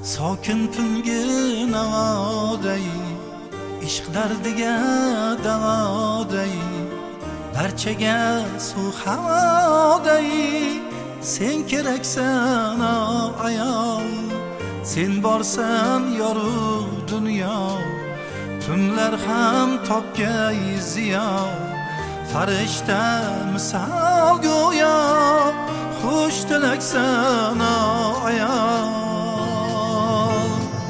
sokin tungi navoday, ishq dardiga davoday, barchaga suv havoday. Sen keraksan ayol, sen borsan yorug' dunyo, tunlar ham topgay ziyo. Farishta misal go'yo, xush tilaksan ayol.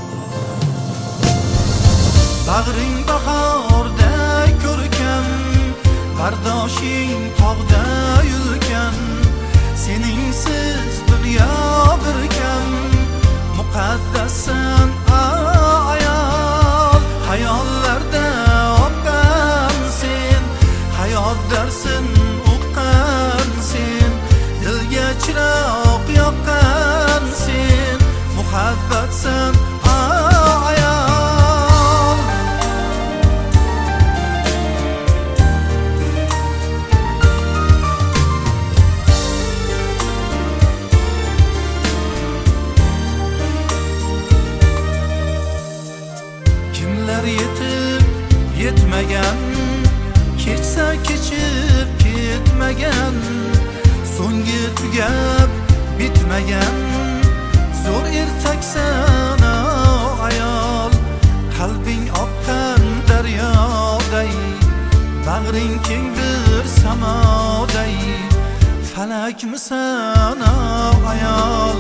Bag'ring bahorday ko'rkam, bardoshing tog'da yulkan. Seningsiz dunyo bir kam, muqaddassan ayol. Hayollarda oqqan sen, hayot darsin uqqan sen, dilga chiroq yoqqan sen, muhabbatsan ayol. Yetib yetmagan, kechsa kechib ketmagan, so'nggi tugab bitmagan, zo'r ertaksan ayol. Qalbing oqqan daryoday, bag'ring kengdir samoday, falakmisan ayol.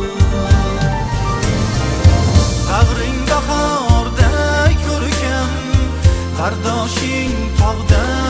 Bag'ring bahorday ko'rkam, bardoshing tog'da